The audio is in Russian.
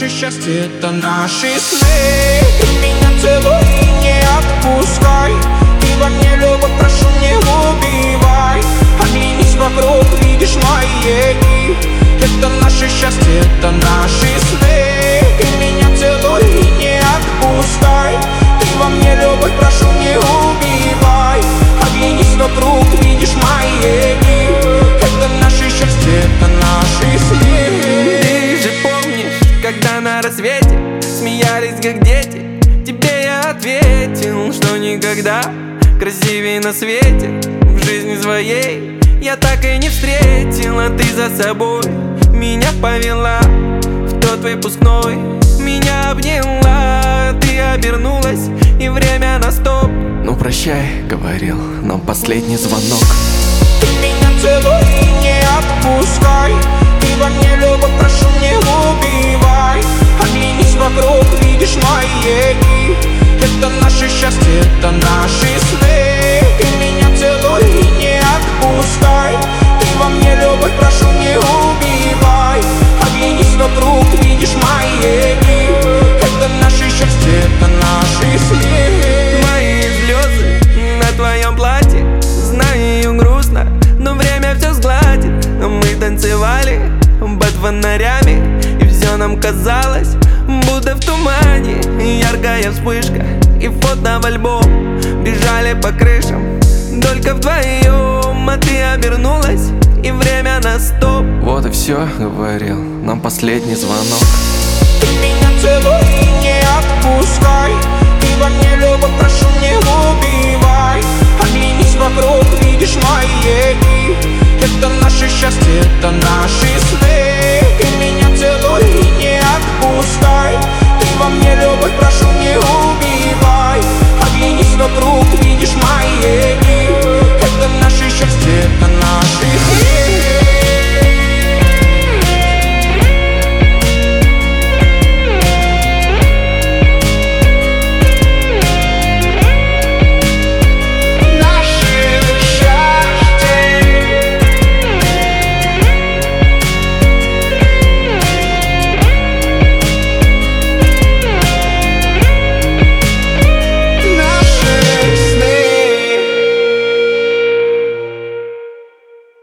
наше счастье, это наши сны. Ты меня целуй и не отпускай. Ты во мне любовь, прошу, не убивай. Оглянись вокруг, видишь мои дни. Это наше счастье, это наши сны. Ты меня целуй и не отпускай. Ты во мне любовь, прошу, не убивай. Оглянись вокруг, видишь мои дни. Это наше счастье, это наши сны. Ты же помнишь, когда на рассвете смеялись как дети? Тебе я ответил, что никогда красивее на свете в жизни своей я так и не встретила. Ты за собой меня повела в тот выпускной, меня обняла. Ты обернулась, и время на стоп. Ну прощай, говорил нам последний звонок. Ты меня целуй и не отпускай. Ты во мне любовь, прошу, не убивай. Оглянись вокруг, видишь мои дни. Это наше счастье, это наши сны. Ты меня целуй и не отпускай. Ты во мне любовь, прошу, не убивай. Оглянись вокруг, видишь мои дни. Это наше счастье, это наши сны. Мои слезы на твоем платье, знаю, грустно, но время все сгладит. Мы танцевали под фонарями, и все нам казалось, будто в тумане. Яркая вспышка и фото в альбом бежали по крышам только вдвоем. А ты обернулась, и время на стоп. Вот и все, говорил нам последний звонок. Ты меня целуй и не отпускай. Ты во мне любовь, прошу, не убивай. Оглянись вокруг, видишь мои дни. Это наше счастье, это наши